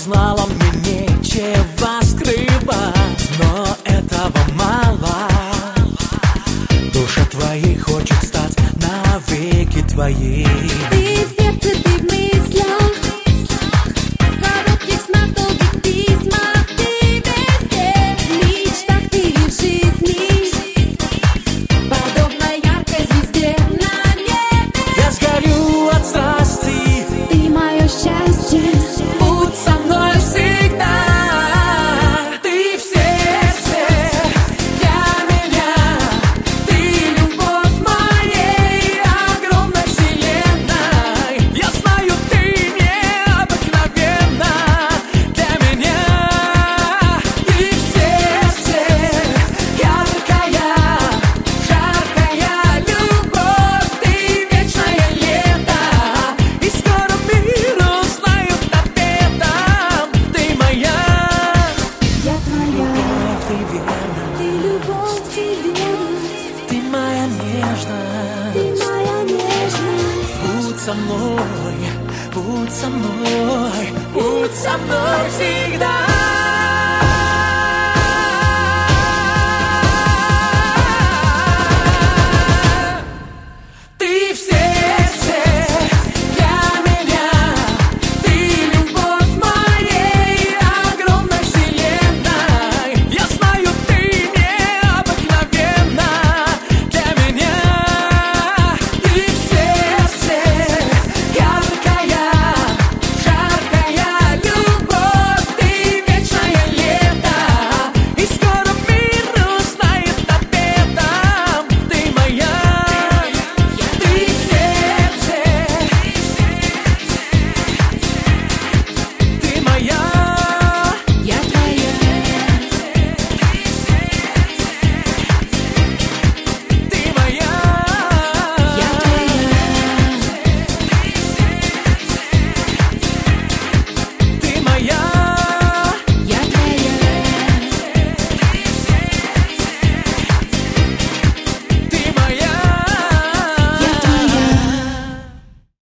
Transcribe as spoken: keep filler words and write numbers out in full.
знала, мне нечего скрывать, но этого мало. Душа твоей хочет стать навеки твоей. Ты в сердце, ты в мыслях, в коротких снах, долгих письмах. Ты везде, в мечтах, ты в жизни, подобно яркой звезде на небе. Я сгорю от страсти, Ты мое счастье, будь со мной всегда. Ты в сердце, я меня, ты любовь моей огромной вселенной. Я знаю, ты необыкновенна для меня. Ты в сердце, яркая, жаркая любовь. Ты вечное лето, и скоро мир узнает об этом. Ты моя, я твоя. ты верна, Ты любовь, ты верность, ты моя нежная. ты моя нежность. Будь со мной, будь со мной, будь со мной всегда.